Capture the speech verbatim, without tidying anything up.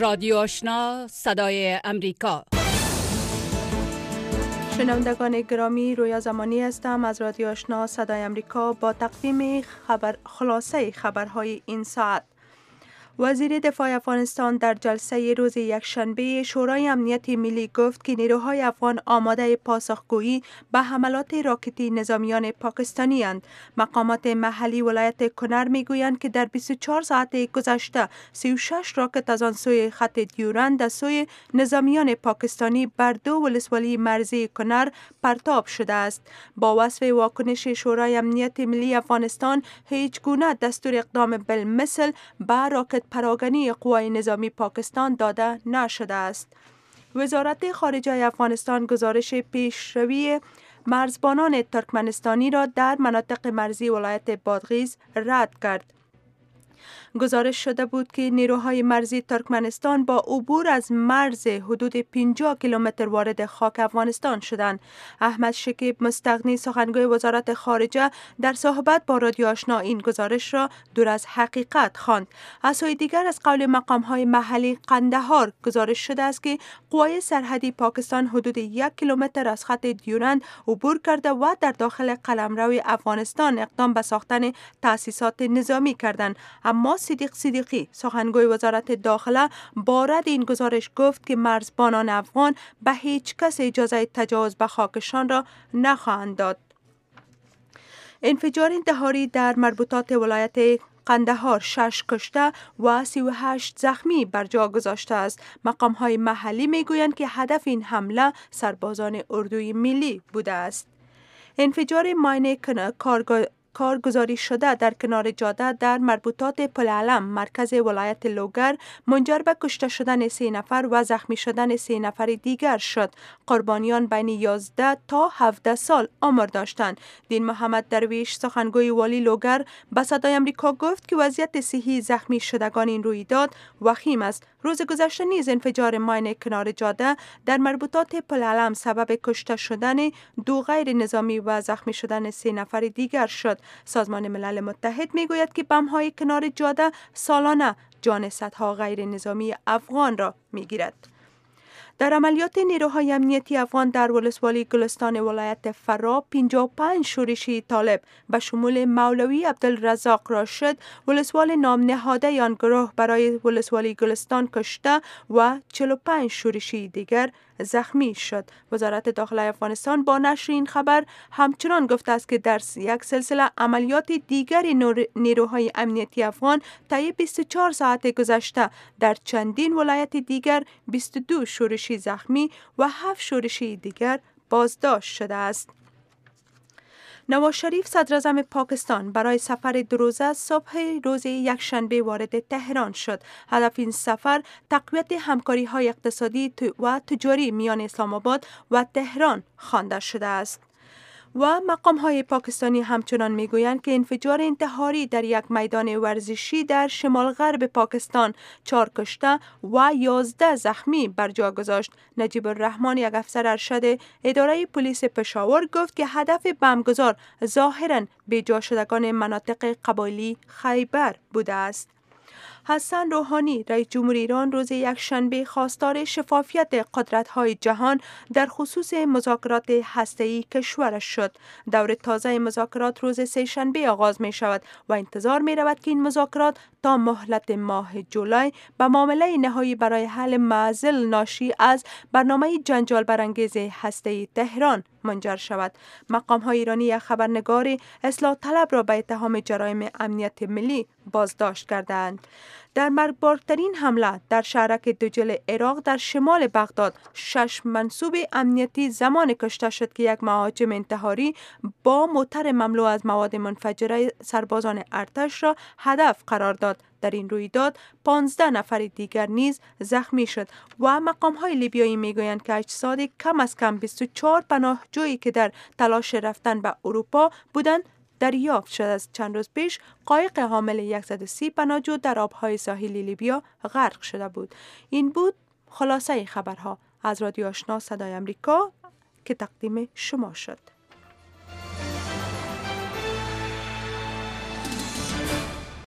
رادیو آشنا صدای امریکا. شنوندگان گرامی، رویا زمانی هستم از رادیو آشنا صدای امریکا با تقدیم خبر خلاصه خبرهای این ساعت. وزیر دفاع افغانستان در جلسه روز یکشنبه شورای امنیت ملی گفت که نیروهای افغان آماده پاسخگویی به حملات راکتی نظامیان پاکستانی اند. مقامات محلی ولایت کنر میگویند که در بیست و چهار ساعت گذشته سی و شش راکت از آن سوی خط دیورند از سوی نظامیان پاکستانی بر دو ولسوالی مرزی کنر پرتاب شده است. با وصف واکنش شورای امنیت ملی افغانستان، هیچ گونه دستور اقدام بالمثل به راکت پراگنی قوای نظامی پاکستان داده نشده است. وزارت خارجه افغانستان گزارش پیشروی مرزبانان ترکمنستانی را در مناطق مرزی ولایت بادغیس رد کرد. گزارش شده بود که نیروهای مرزی ترکمنستان با عبور از مرز حدود پنجاه کیلومتر وارد خاک افغانستان شدند. احمد شکیب مستغنی سخنگوی وزارت خارجه در صحبت با رادیو آشنا این گزارش را دور از حقیقت خواند. از سوی دیگر از قول مقام‌های محلی قندهار گزارش شده است که قوای سرحدی پاکستان حدود یک کیلومتر از خط دیورند عبور کرده و در داخل قلمرو افغانستان اقدام به ساختن تأسیسات نظامی کردند. اما صدیق صدیقی سخنگوی وزارت داخله با رد این گزارش گفت که مرزبانان افغان به هیچ کس اجازه تجاوز به خاکشان را نخواهند داد. انفجار انتحاری در مربوطات ولایت قندهار شش کشته و سی و هشت زخمی بر جا گذاشته است. مقام های محلی می گویند که هدف این حمله سربازان اردوی ملی بوده است. انفجار ماین کارگاه کارگزاری شده در کنار جاده در مربوطات پل علم مرکز ولایت لوگر منجر به کشته شدن سه نفر و زخمی شدن سه نفر دیگر شد. قربانیان بین یازده تا هفده سال عمر داشتند. دین محمد درویش سخنگوی والی لوگر به صدای امریکا گفت که وضعیت صحی زخمی شدگان این رویداد وخیم است. روز گذشته نیز انفجار ماین کنار جاده در مربوطات پل علم سبب کشته شدن دو غیر نظامی و زخمی شدن سه نفر دیگر شد. سازمان ملل متحد میگوید که بم‌های کنار جاده سالانه جان صدها غیر نظامی افغان را میگیرد. در عملیات نیروهای امنیتی افغان در ولسوالی گلستان ولایت فرا پنجاه و پنج شورشی طالب به شمول مولوی عبدالرزاق راشد ولسوال نام نهاده آن گروه برای ولسوالی گلستان کشته و چهل و پنج شورشی دیگر زخمی شد. وزارت داخله افغانستان با نشر این خبر همچنان گفته است که در یک سلسله عملیات دیگری نیروهای امنیتی افغان طی بیست و چهار ساعت گذشته در چندین ولایت دیگر بیست و دو شورشی زخمی و هفت شورشی دیگر بازداشت شده است. نواز شریف صدراعظم پاکستان برای سفر دو روزه صبح روز یکشنبه وارد تهران شد. هدف این سفر تقویت همکاری‌های اقتصادی و تجاری میان اسلام آباد و تهران خوانده شده است. و مقام‌های پاکستانی همچنان میگویند که انفجار انتحاری در یک میدان ورزشی در شمال غرب پاکستان چهار کشته و یازده زخمی بر جا گذاشت. نجیب الرحمن، یک افسر ارشد اداره پلیس پشاور، گفت که هدف بمبگذار ظاهراً بی‌جا شدگان مناطق قبایلی خیبر بوده است. حسن روحانی رئیس جمهور ایران روز یکشنبه خواستار شفافیت قدرت‌های جهان در خصوص مذاکرات هسته‌ای کشورش شد. دور تازه مذاکرات روز سه‌شنبه آغاز می شود و انتظار می رود که این مذاکرات تا مهلت ماه جولای به معامله نهایی برای حل معضل ناشی از برنامه جنجال برانگیز هسته‌ای تهران منجر شود. مقام‌های ایرانی یک خبرنگار اصلاح طلب را به اتهام جرایم امنیت ملی بازداشت کردند. در مرگبارترین حمله در شهرک دجل عراق در شمال بغداد شش منصوب امنیتی زمان کشته شد که یک مهاجم انتحاری با موتر مملو از مواد منفجره سربازان ارتش را هدف قرار داد. در این رویداد پانزده نفر دیگر نیز زخمی شد و مقام‌های لیبیایی میگویند که اجساد کم از کم بیست و چهار پناهجویی که در تلاش رفتن به اروپا بودند دریافت شد. از چند روز پیش قایق حامل صد و سی پناهجو در آبهای ساحلی لیبیا غرق شده بود. این بود خلاصه خبرها از رادیو آشنا صدای امریکا که تقدیم شما شد.